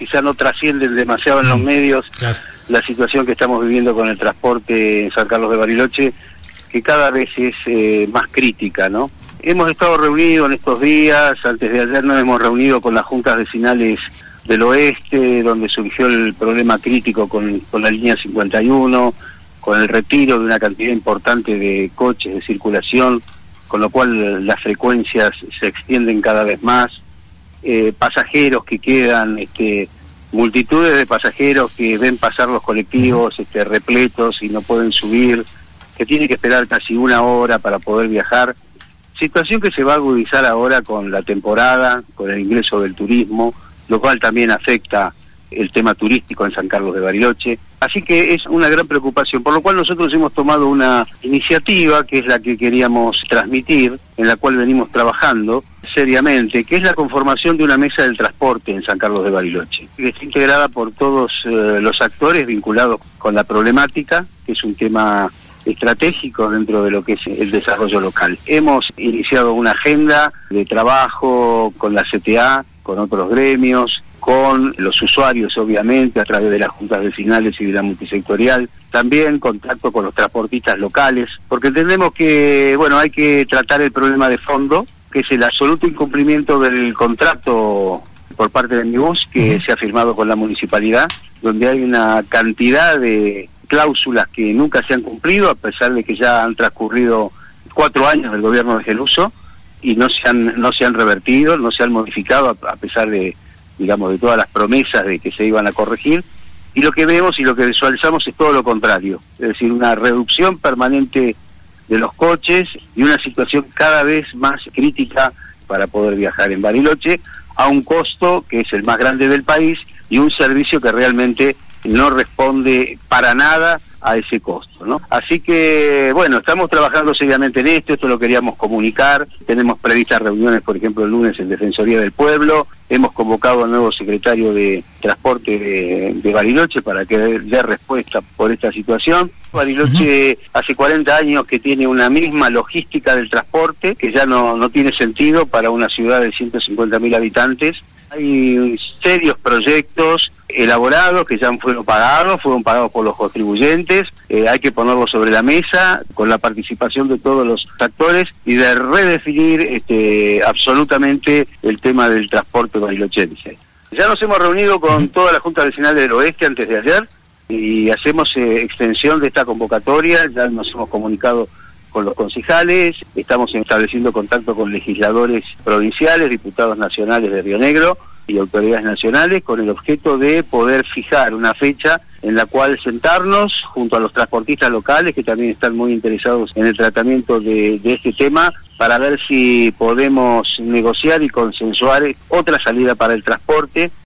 quizá no trascienden demasiado en los medios. Claro. La situación que estamos viviendo con el transporte en San Carlos de Bariloche, que cada vez es más crítica, ¿no? Hemos estado reunidos en estos días, antes de ayer nos hemos reunido con las juntas vecinales del oeste, donde surgió el problema crítico con la línea 51, con el retiro de una cantidad importante de coches de circulación, con lo cual las frecuencias se extienden cada vez más, pasajeros que quedan, multitudes de pasajeros que ven pasar los colectivos repletos y no pueden subir, que tienen que esperar casi una hora para poder viajar. Situación que se va a agudizar ahora con la temporada, con el ingreso del turismo, lo cual también afecta el tema turístico en San Carlos de Bariloche. Así que es una gran preocupación, por lo cual nosotros hemos tomado una iniciativa, que es la que queríamos transmitir, en la cual venimos trabajando seriamente, que es la conformación de una mesa del transporte en San Carlos de Bariloche, que está integrada por todos los actores vinculados con la problemática, que es un tema estratégico dentro de lo que es el desarrollo local. Hemos iniciado una agenda de trabajo con la CTA, con otros gremios, con los usuarios, obviamente, a través de las juntas vecinales y de la multisectorial, también contacto con los transportistas locales, porque entendemos que, bueno, hay que tratar el problema de fondo, que es el absoluto incumplimiento del contrato por parte de Mibus, que se ha firmado con la municipalidad, donde hay una cantidad de cláusulas que nunca se han cumplido, a pesar de que ya han transcurrido 4 años del gobierno de Geluso, y no se han revertido, no se han modificado, a pesar de, digamos, de todas las promesas de que se iban a corregir, y lo que vemos y lo que visualizamos es todo lo contrario, es decir, una reducción permanente de los coches y una situación cada vez más crítica para poder viajar en Bariloche, a un costo que es el más grande del país y un servicio que realmente no responde para nada a ese costo, ¿no? Así que, bueno, estamos trabajando seriamente en esto lo queríamos comunicar, tenemos previstas reuniones, por ejemplo, el lunes en Defensoría del Pueblo, hemos convocado al nuevo secretario de Transporte de Bariloche para que dé respuesta por esta situación. Bariloche hace 40 años que tiene una misma logística del transporte, que ya no tiene sentido para una ciudad de 150.000 habitantes. Hay serios proyectos elaborados que ya fueron pagados por los contribuyentes, hay que ponerlos sobre la mesa con la participación de todos los actores y de redefinir absolutamente el tema del transporte barilochense. Ya nos hemos reunido con toda la Junta Vecinal del Oeste antes de ayer y hacemos extensión de esta convocatoria, ya nos hemos comunicado con los concejales, estamos estableciendo contacto con legisladores provinciales, diputados nacionales de Río Negro y autoridades nacionales con el objeto de poder fijar una fecha en la cual sentarnos junto a los transportistas locales que también están muy interesados en el tratamiento de este tema para ver si podemos negociar y consensuar otra salida para el transporte